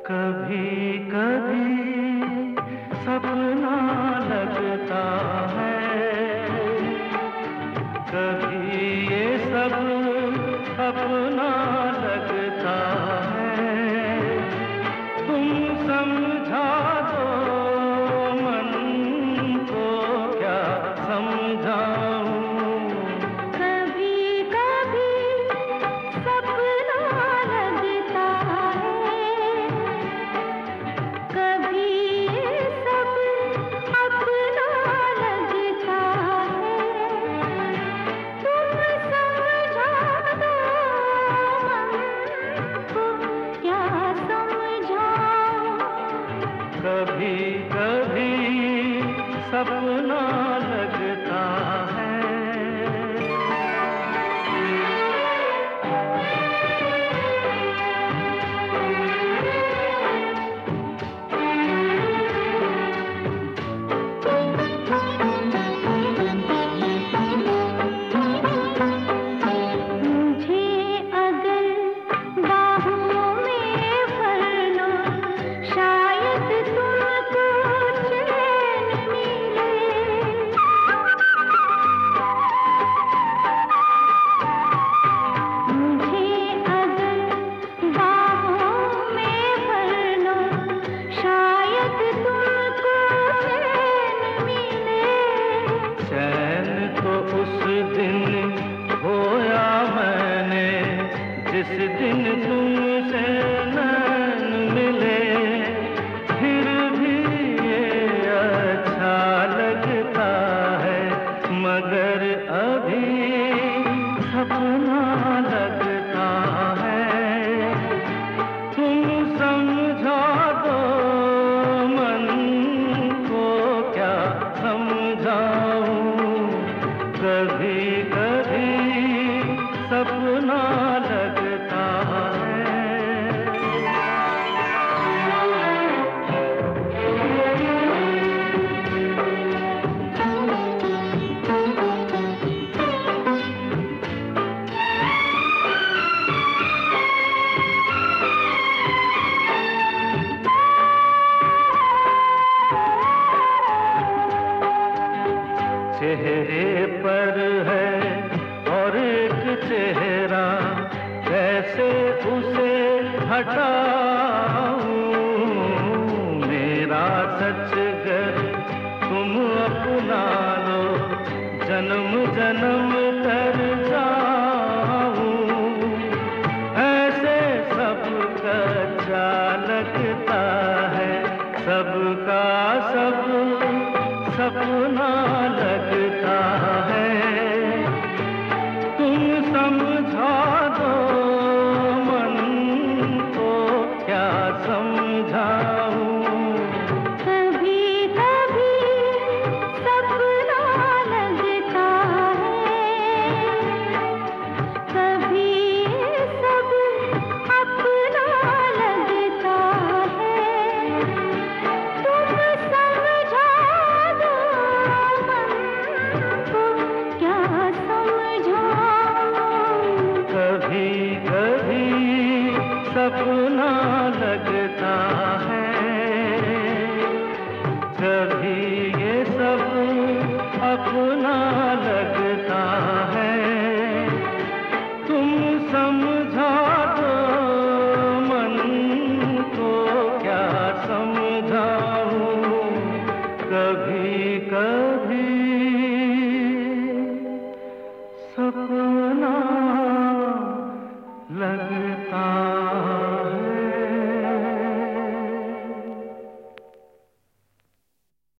कभी कभी सपना लगता है, कभी ये सब अपना लगता है। तुम समझा दो मन को, क्या समझाऊं। कभी कभी सपना लगता है, कभी ये सब अपना लगता है। तुम समझा दो मन को, क्या समझाऊं। कभी कभी सपना लगता है। मुझे अगर बाहों में भर लो, शायद तुमको चैन मिले। मुझे अगर बाहों में भर लो, शायद तुमको चैन मिले। चैन तो उस दिन खोया मैंने, जिस दिन तुमसे नैन मिले। फिर भी ये अच्छा लगता है, मगर अभी सपना लगता है। तुम समझा दो मन को, क्या समझाऊं। कभी कभी सपना लगता है। चेहरे पर है और एक चेहरा, कैसे उसे हटाऊं। मेरा सच गर तुम अपना लो, जन्म जन्म कर जाऊं। ऐसे सब कच्चा लगता है, सबका सब सपना लगता है। तुम समझा दो मन को, क्या समझाऊं। कभी कभी सपना लगता है, कभी ये सब अपना लगता है। तुम समझा दो मन को, क्या समझाऊं। कभी कभी सपना लगता है।